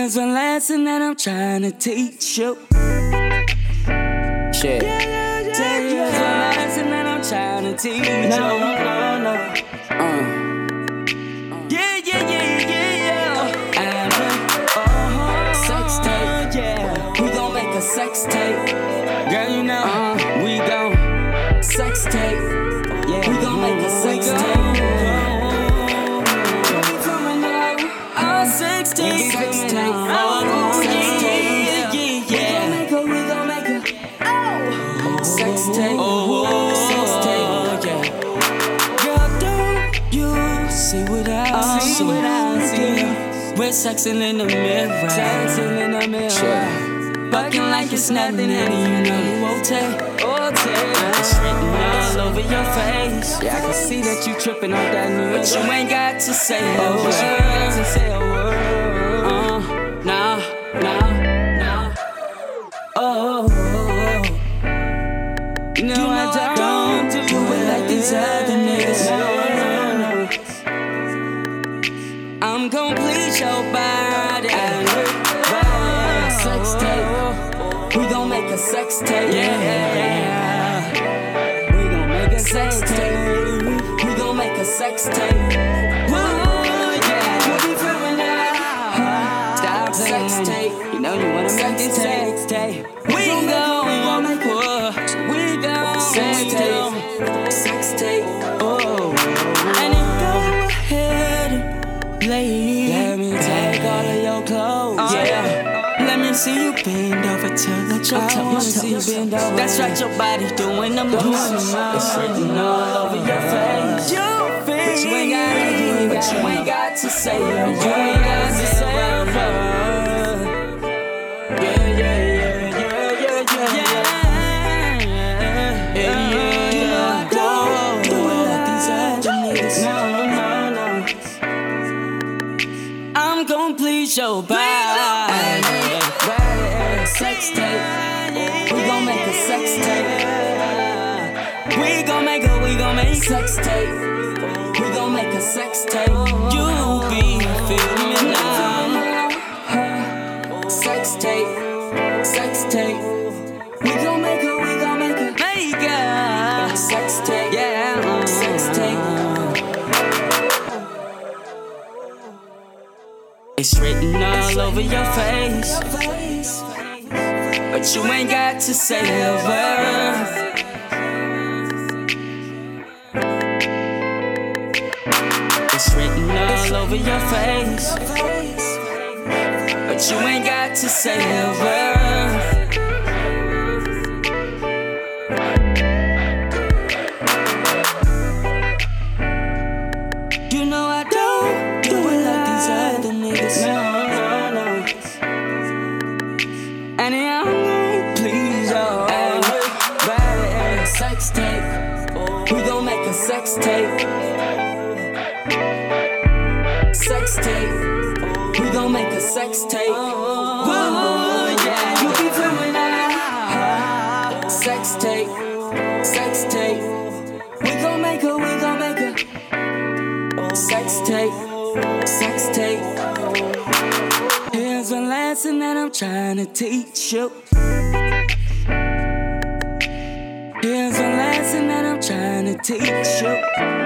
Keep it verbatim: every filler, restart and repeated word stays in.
Here's a lesson that I'm trying to teach you. Shit. Here's a lesson that I'm trying to teach you. No, no, no. Uh. Yeah, yeah, yeah, yeah, yeah. And uh, sex tape. Yeah. We gon' make a sex tape. Girl, you know. Uh, we gon' sex tape. Yeah. We gon' make a sex tape. Sex tape, sex tape, oh yeah, yeah, yeah, yeah. We gon' make a, we gon' make a, oh, sex tape, oh, sex tape, yeah. Girl, don't you see what I see? What I see? We're sexing in the mirror, sexing in the mirror, sure. Fucking like it's nothing, and you know you won't take, oh take. It's written all over your face. Yeah, I can see that you tripping on that new, but you ain't got to say a word. To say a word. Nah, nah, nah. Oh, oh, oh. You know, you know I don't, don't do it like these other niggas. No, no. I'm gon' please your body. Uh, sex tape. We gon' make a sex tape. Yeah, yeah, yeah. We gon' make a sex tape. We gon' make a sex tape. Woo. Sex tape, you know you wanna make it sex tape. We gon' make it, we gon' sex tape, sex tape. Oh, and then go ahead and play. Let me take all of your clothes, yeah. Let me see you bend over to the your toes. I wanna see you bend over. That's right, your body doing the most. It's written all over your face. Your face, but you ain't got, but you ain't got to say it. You ain't got to say it. Please your body, sex tape. We gon' make a sex tape. We gon' make a, we gon' make sex tape. We gon' make a sex tape. You be feeling me now. Sex tape, sex tape. We gon' make a, we gon' make a, make a sex tape. Yeah, sex tape. It's written all over your face, but you ain't got to say a word. It's written all over your face, but you ain't got to say a word. You know I don't do it like these other niggas. No, no, no. And I'm gon' please your body. Sex tape. We gon' make a sex tape. Sex tape. We gon' make a sex tape. Whoa, yeah. You be feeling that. Sex tape. Sex tape. We gon' make a, we gon' make a sex tape. Sex tape. Here's a lesson that I'm trying to teach you. Here's a lesson that I'm trying to teach you.